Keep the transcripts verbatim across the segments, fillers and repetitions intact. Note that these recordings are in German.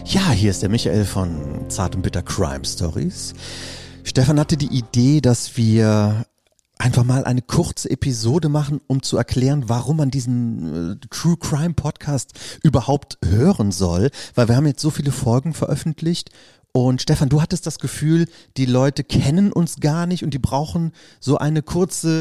Ja, hier ist der Michael von Zart und Bitter Crime Stories. Stefan hatte die Idee, dass wir einfach mal eine kurze Episode machen, um zu erklären, warum man diesen äh, True Crime Podcast überhaupt hören soll, weil wir haben jetzt so viele Folgen veröffentlicht. Und Stefan, du hattest das Gefühl, die Leute kennen uns gar nicht und die brauchen so eine kurze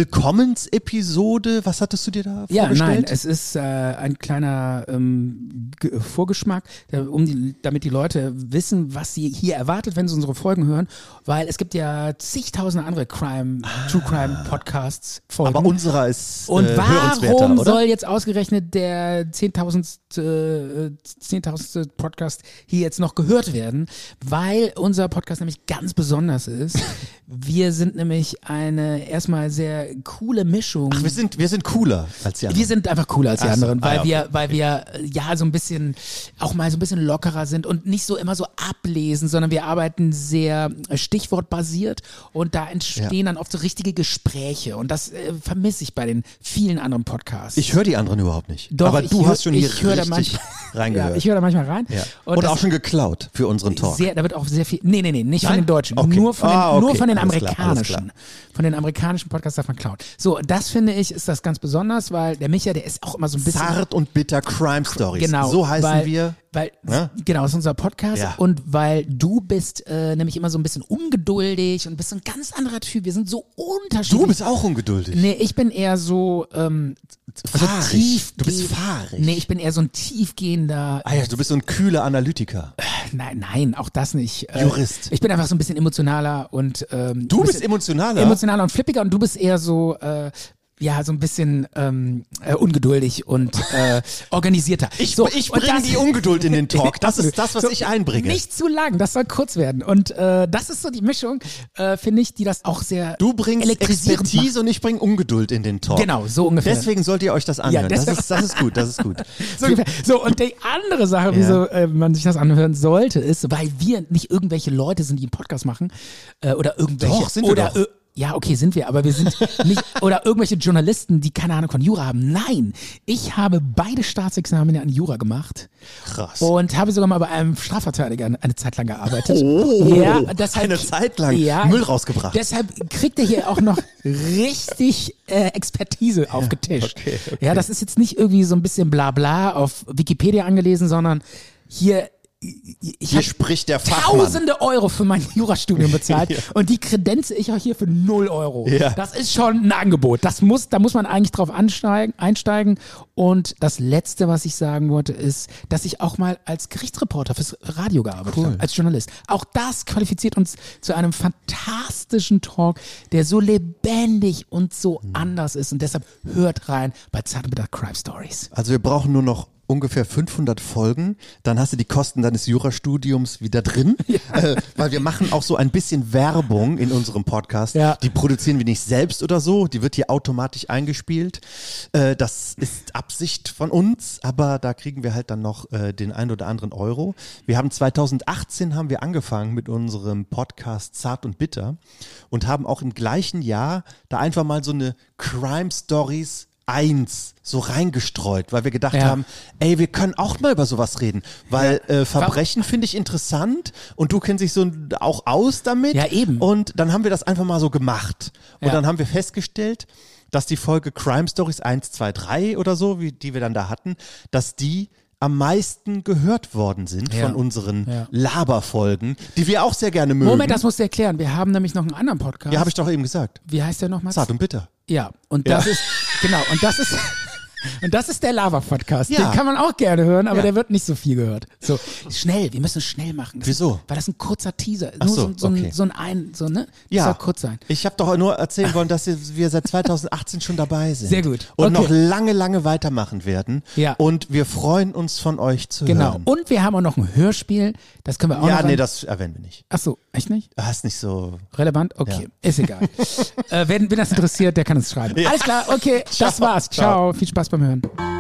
Willkommensepisode. Was hattest du dir da ja, vorgestellt? Ja, nein, es ist äh, ein kleiner ähm, G- Vorgeschmack, der, um die, damit die Leute wissen, was sie hier erwartet, wenn sie unsere Folgen hören, weil es gibt ja zigtausende andere Crime, ah. True Crime Podcasts Folgen. Aber unserer ist äh, Und hörenswerter, warum oder? soll jetzt ausgerechnet der zehntausendste äh, Podcast hier jetzt noch gehört werden? Weil unser Podcast nämlich ganz besonders ist. Wir sind nämlich eine erstmal sehr coole Mischung. Ach, wir sind, wir sind cooler als die anderen. Wir sind einfach cooler als die Ach so. anderen, weil ah, okay. wir, weil wir ja so ein bisschen, auch mal so ein bisschen lockerer sind und nicht so immer so ablesen, sondern wir arbeiten sehr stichwortbasiert und da entstehen ja. dann oft so richtige Gespräche und das äh, vermisse ich bei den vielen anderen Podcasts. Ich höre die anderen überhaupt nicht. Doch, aber du hör, hast schon hier ich richtig manchmal, reingehört. Ja, ich höre da manchmal rein. Ja. Und, und das, auch schon geklaut für unseren Talk. Sehr, da wird auch sehr viel, nee, nee, nee, nicht Nein? von den Deutschen, okay. nur von den, ah, okay. nur von den alles amerikanischen. Klar, alles klar. Von den amerikanischen Podcasts darf man klauen. So, das finde ich, ist das ganz besonders, weil der Micha, der ist auch immer so ein bisschen... Zart und bitter Crime Stories. Genau. So heißen weil, wir. Weil, ja? Genau, das ist unser Podcast Ja. und weil du bist äh, nämlich immer so ein bisschen ungeduldig und bist so ein ganz anderer Typ. Wir sind so unterschiedlich. Du bist auch ungeduldig. Nee, ich bin eher so, ähm, fahrig. so tief. Du bist fahrig. Nee, ich bin eher so ein tiefgehender. Ah ja, du bist so ein kühler Analytiker. Nein, nein, auch das nicht. Äh, Jurist. Ich bin einfach so ein bisschen emotionaler und ähm, Du bist emotionaler? Emotionaler und flippiger und du bist eher so, äh, ja, so ein bisschen ähm, äh, ungeduldig und äh, organisierter. Ich, so, ich bringe die Ungeduld in den Talk. Das ist das, was so, ich einbringe. Nicht zu lang, das soll kurz werden. Und äh, das ist so die Mischung, äh, finde ich, die das auch sehr Du bringst Expertise macht. Und ich bringe Ungeduld in den Talk. Genau, so ungefähr. Deswegen sollt ihr euch das anhören. Ja, das, ist, das ist gut, das ist gut. so, ungefähr. So, und die andere Sache, wieso ja. äh, man sich das anhören sollte, ist, weil wir nicht irgendwelche Leute sind, die einen Podcast machen äh, oder irgendwelche... Doch, sind wir oder, doch. Äh, Ja, okay, sind wir, aber wir sind nicht, oder irgendwelche Journalisten, die keine Ahnung von Jura haben. Nein, ich habe beide Staatsexamen an Jura gemacht. Krass. Und habe sogar mal bei einem Strafverteidiger eine Zeit lang gearbeitet. Oh, ja, deshalb, eine Zeit lang ja, Müll rausgebracht. Deshalb kriegt er hier auch noch richtig äh, Expertise ja, aufgetischt. Okay, okay. Ja, das ist jetzt nicht irgendwie so ein bisschen Blabla auf Wikipedia angelesen, sondern hier... Ich hier spricht der Fachmann. Tausende Euro für mein Jurastudium bezahlt ja. und die kredenze ich auch hier für null Euro. Ja. Das ist schon ein Angebot. Das muss, da muss man eigentlich drauf ansteigen, einsteigen. Und das Letzte, was ich sagen wollte, ist, dass ich auch mal als Gerichtsreporter fürs Radio gearbeitet cool. habe, als Journalist. Auch das qualifiziert uns zu einem fantastischen Talk, der so lebendig und so mhm. anders ist. Und deshalb hört rein bei Zart und Bitter Crime Stories. Also wir brauchen nur noch ungefähr fünfhundert Folgen, dann hast du die Kosten deines Jurastudiums wieder drin, ja. äh, weil wir machen auch so ein bisschen Werbung in unserem Podcast. Ja. Die produzieren wir nicht selbst oder so, die wird hier automatisch eingespielt. Äh, das ist Absicht von uns, aber da kriegen wir halt dann noch äh, den ein oder anderen Euro. Wir haben zweitausendachtzehn haben wir angefangen mit unserem Podcast Zart und Bitter und haben auch im gleichen Jahr da einfach mal so eine Crime Stories eins so reingestreut, weil wir gedacht ja. haben, ey, wir können auch mal über sowas reden, weil ja. äh, Verbrechen finde ich interessant und du kennst dich so auch aus damit. Ja, eben. Und dann haben wir das einfach mal so gemacht. Und ja. dann haben wir festgestellt, dass die Folge Crime Stories eins, zwei, drei oder so, wie, die wir dann da hatten, dass die am meisten gehört worden sind ja. von unseren ja. Laberfolgen, die wir auch sehr gerne mögen. Moment, das musst du erklären. Wir haben nämlich noch einen anderen Podcast. Ja, habe ich doch eben gesagt. Wie heißt der nochmal? Zart und Bitter. Ja, und das ja. ist, genau, und das ist, und das ist der Lava-Podcast. Ja. Den kann man auch gerne hören, aber ja. der wird nicht so viel gehört. So, schnell, wir müssen schnell machen. Das Wieso? Ist, weil das ein kurzer Teaser ist. Ach Nur so, so, so, okay. ein, so ein, ein, so, ne? Ja. Das soll kurz sein. Ich habe doch nur erzählen wollen, dass wir seit zweitausendachtzehn schon dabei sind. Sehr gut. Und okay. noch lange, lange weitermachen werden. Ja. Und wir freuen uns von euch zu genau. hören. Und wir haben auch noch ein Hörspiel. Das können wir auch ja, noch nee, rein. das erwähnen wir nicht. Ach so, echt nicht? Das ist nicht so relevant? Okay, ja. ist egal. äh, wen, wen das interessiert, der kann uns schreiben. Ja. Alles klar, okay, Ciao. das war's. Ciao. Ciao, viel Spaß beim Hören.